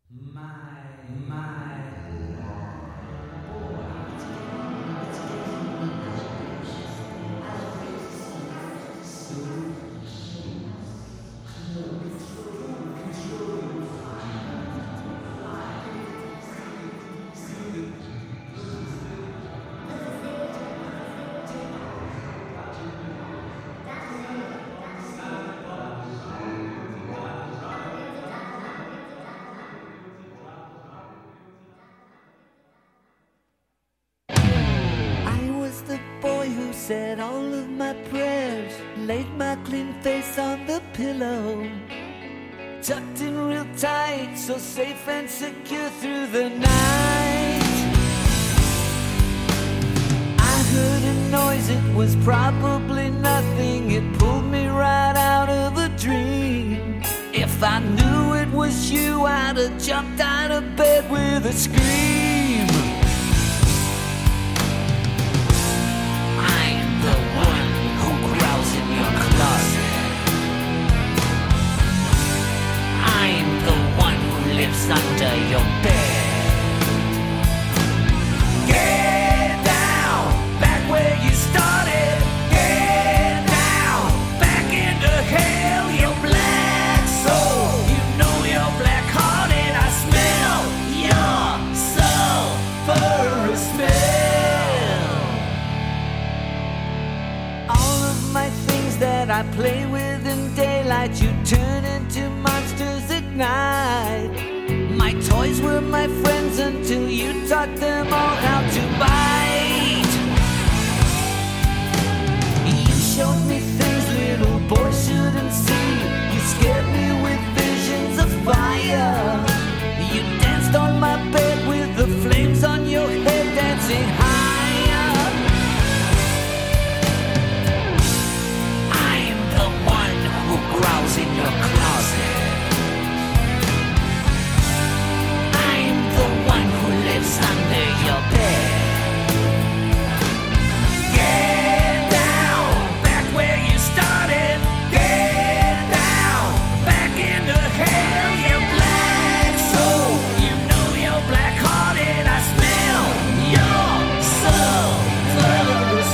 Said all of my prayers, laid my clean face on the pillow, tucked in real tight, so safe and secure through the night. I heard a noise, it was probably nothing, it pulled me right out of a dream. If I knew it was you, I'd have jumped out of bed with a scream. Lives under your bed. Get down, back where you started. Get down, back into hell, you black soul. You know you're black-hearted. I smell your sulfurous smell. All of my things that I play with in daylight, you turn into monsters at night. My toys were my friends until you taught them all how to bite. You showed me things little boys shouldn't see. You scared me with visions of fire. You danced on my bed with the flames on your head dancing higher. I'm the one who growls in your closet. Lives under your bed. Get down, back where you started. Get down, back into hell, you black soul. You know you're black-hearted. I smell your sulfurous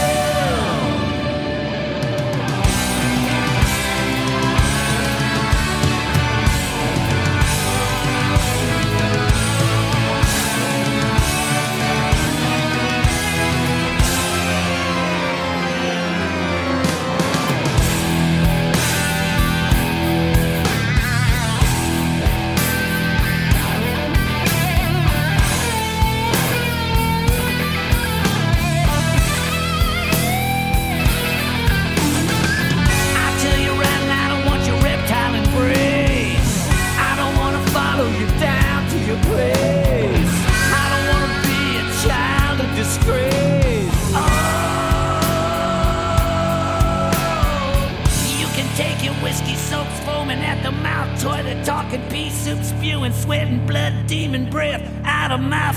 talking pea soup, spewing sweat and blood, demon breath out of my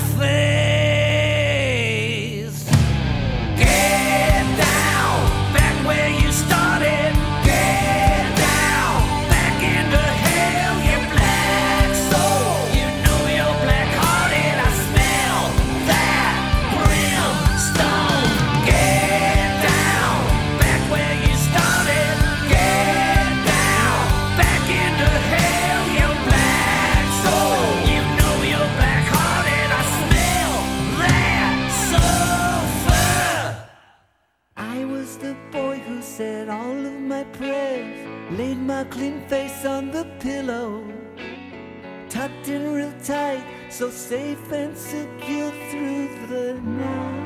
face. Get down, back where you started. Get down, back into hell, you black soul. You know you're black-hearted. I smell that brimstone. Get down, back where you started. Get down, back into hell. Said all of my prayers, laid my clean face on the pillow, tucked in real tight, so safe and secure through the night.